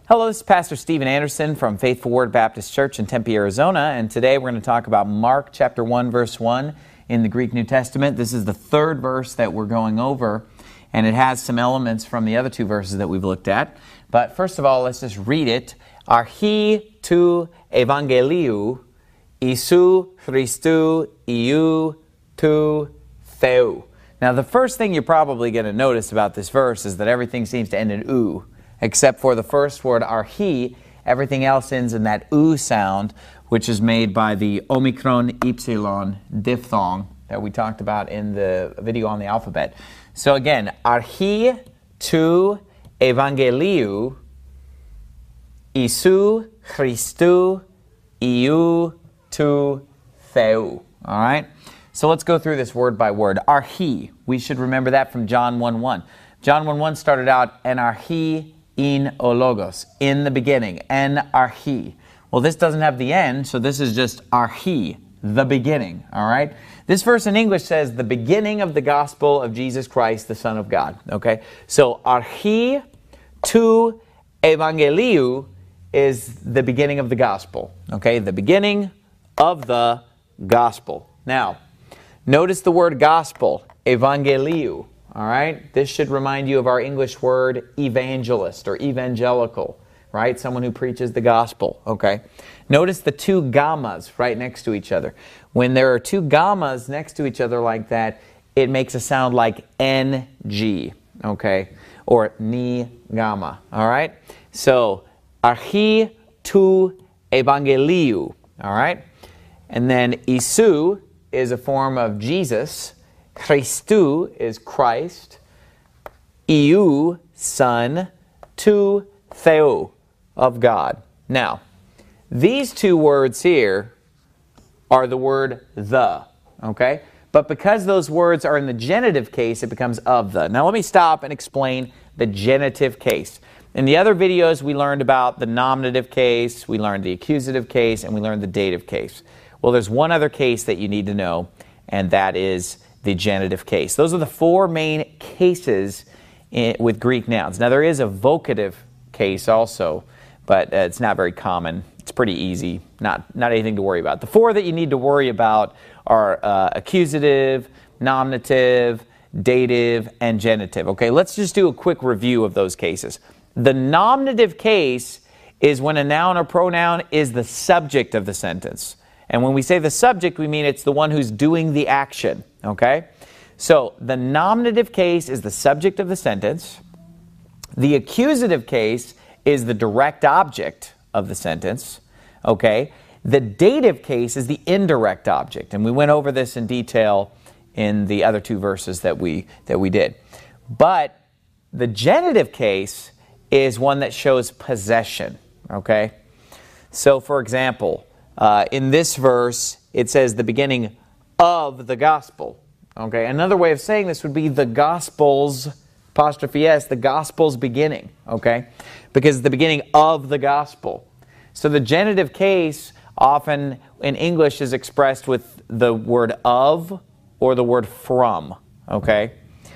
Hello, this is Pastor Steven Anderson from Faithful Word Baptist Church in Tempe, Arizona, and today we're going to talk about Mark chapter 1, verse 1 in the Greek New Testament. This is the third verse that we're going over, and it has some elements from the other two verses that we've looked at. But first of all, let's just read it. Archi tu evangeliou, Isu Christou iou tu theou. Now, the first thing you're probably going to notice about this verse is that everything seems to end in ou. Except for the first word, archi, everything else ends in that oo sound, which is made by the Omicron Epsilon diphthong that we talked about in the video on the alphabet. So again, archi tu evangeliou, Isu Christou iou tu theou. All right? So let's go through this word by word. Archi, we should remember that from John 1:1. John 1:1 started out, en archi in o logos, in the beginning, en archi. Well, this doesn't have the end, so this is just archi, the beginning, all right? This verse in English says the beginning of the gospel of Jesus Christ, the Son of God, okay? So archi tu evangeliou is the beginning of the gospel, okay? The beginning of the gospel. Now, notice the word gospel, evangeliou. All right, this should remind you of our English word evangelist or evangelical, right? Someone who preaches the gospel, okay? Notice the two gammas right next to each other. When there are two gammas next to each other like that, it makes a sound like NG, okay? Or ni gamma, all right? So, archi tu evangeliou, all right? And then Isu is a form of Jesus. Christou is Christ, iou, Son, tu theou, of God. Now, these two words here are the word the, okay? But because those words are in the genitive case, it becomes of the. Now let me stop and explain the genitive case. In the other videos, we learned about the nominative case, we learned the accusative case, and we learned the dative case. Well, there's one other case that you need to know, and that is the genitive case. Those are the four main cases with Greek nouns. Now, there is a vocative case also, but it's not very common. It's pretty easy, not anything to worry about. The four that you need to worry about are accusative, nominative, dative, and genitive. Okay, let's just do a quick review of those cases. The nominative case is when a noun or pronoun is the subject of the sentence. And when we say the subject, we mean it's the one who's doing the action, okay? So the nominative case is the subject of the sentence. The accusative case is the direct object of the sentence, okay? The dative case is the indirect object, and we went over this in detail in the other two verses that we did. But the genitive case is one that shows possession, okay? So for example, in this verse, it says the beginning of the gospel. Okay, another way of saying this would be the gospel's, apostrophe S, the gospel's beginning. Okay, because it's the beginning of the gospel. So the genitive case often in English is expressed with the word of or the word from. Okay,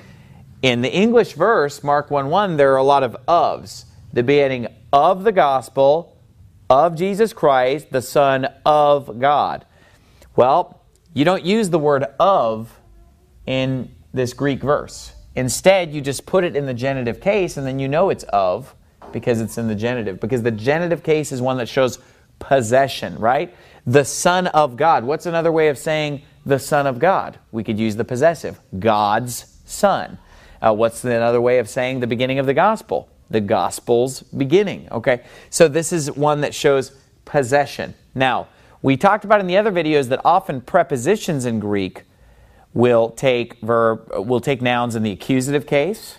in the English verse, Mark 1:1, there are a lot of ofs. The beginning of the gospel of Jesus Christ, the Son of God. Well, you don't use the word of in this Greek verse. Instead, you just put it in the genitive case, and then you know it's of because it's in the genitive. Because the genitive case is one that shows possession, right? The Son of God. What's another way of saying the Son of God? We could use the possessive, God's Son. What's another way of saying the beginning of the gospel? The gospel's beginning, okay? So this is one that shows possession. Now, we talked about in the other videos that often prepositions in Greek will take nouns in the accusative case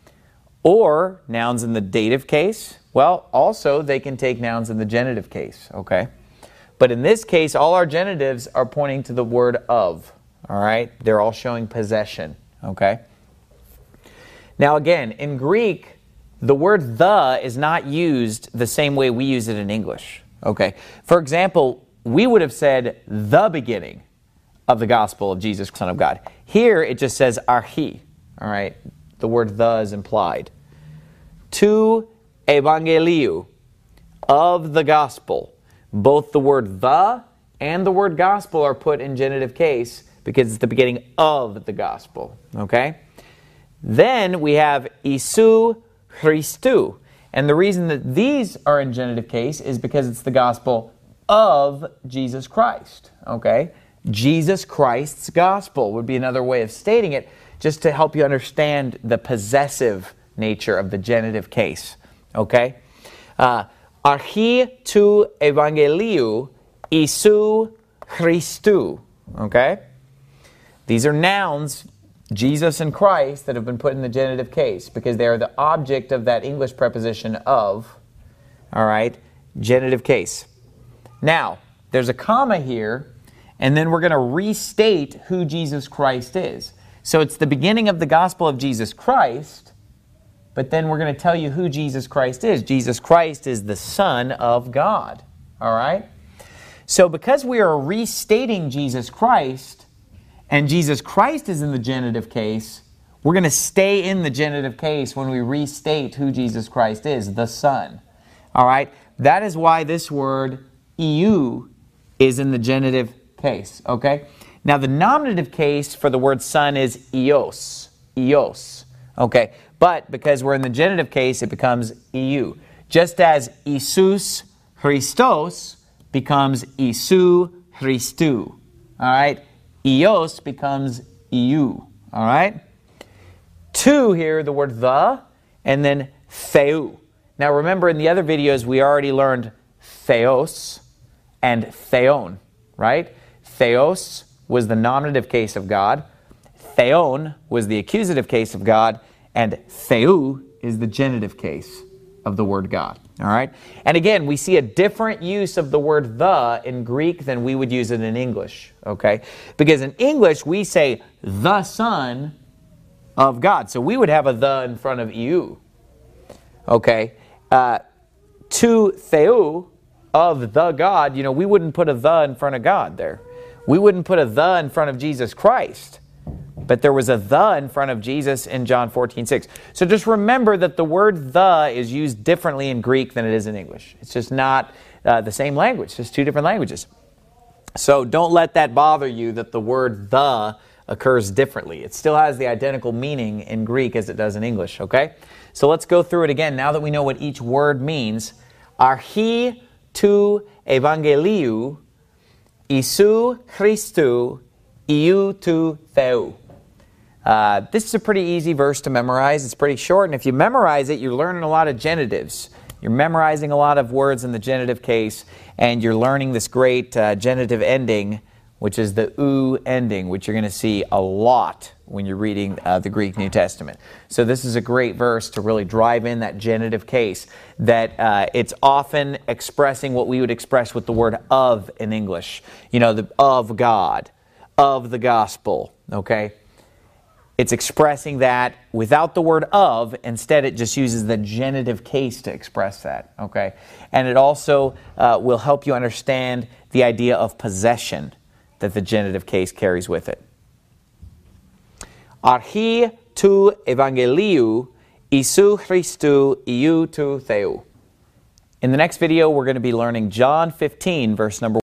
or nouns in the dative case. Well, also they can take nouns in the genitive case, okay? But in this case, all our genitives are pointing to the word of, all right? They're all showing possession, okay? Now again, in Greek, the word the is not used the same way we use it in English. Okay. For example, we would have said the beginning of the gospel of Jesus, Son of God. Here it just says archi. All right. The word the is implied. Tu evangeliou. of the gospel. Both the word the and the word gospel are put in genitive case because it's the beginning of the gospel. Okay? Then we have Isu Christou. And the reason that these are in genitive case is because it's the gospel of Jesus Christ. Okay? Jesus Christ's gospel would be another way of stating it, just to help you understand the possessive nature of the genitive case. Okay? Archi tu evangeliu Isu Christou. Okay? These are nouns, Jesus and Christ, that have been put in the genitive case because they are the object of that English preposition of. All right? Genitive case. Now, there's a comma here, and then we're going to restate who Jesus Christ is. So it's the beginning of the gospel of Jesus Christ, but then we're going to tell you who Jesus Christ is. Jesus Christ is the Son of God. All right? So because we are restating Jesus Christ, and Jesus Christ is in the genitive case, we're going to stay in the genitive case when we restate who Jesus Christ is, the Son. All right? That is why this word, iou, is in the genitive case. Okay? Now, the nominative case for the word Son is ios. Ios. Okay? But because we're in the genitive case, it becomes iou. Just as Isus Christos becomes Isu Christou. All right? Ios becomes iou. All right? Two here, the word the, and then theou. Now remember, in the other videos, we already learned theos and theon, right? Theos was the nominative case of God. Theon was the accusative case of God. And theou is the genitive case of the word God. All right? And again, we see a different use of the word the in Greek than we would use it in English. Okay? Because in English, we say the Son of God. So we would have a the in front of you. Okay? To theou, of the God, we wouldn't put a the in front of God there. We wouldn't put a the in front of Jesus Christ. But there was a the in front of Jesus in John 14:6. So just remember that the word the is used differently in Greek than it is in English. It's just not the same language. It's just two different languages. So don't let that bother you that the word the occurs differently. It still has the identical meaning in Greek as it does in English, okay? So let's go through it again now that we know what each word means. Archi tu evangeliu Isu Christou iou tu theou. This is a pretty easy verse to memorize. It's pretty short, and if you memorize it, you're learning a lot of genitives. You're memorizing a lot of words in the genitive case, and you're learning this great genitive ending, which is the ou ending, which you're going to see a lot when you're reading the Greek New Testament. So this is a great verse to really drive in that genitive case, that it's often expressing what we would express with the word of in English. The of God, of the gospel, okay? It's expressing that without the word of. Instead, it just uses the genitive case to express that, okay? And it also will help you understand the idea of possession that the genitive case carries with it. Archi tu evangeliu Isu Christou iou tu theou. In the next video, we're going to be learning John 15, verse number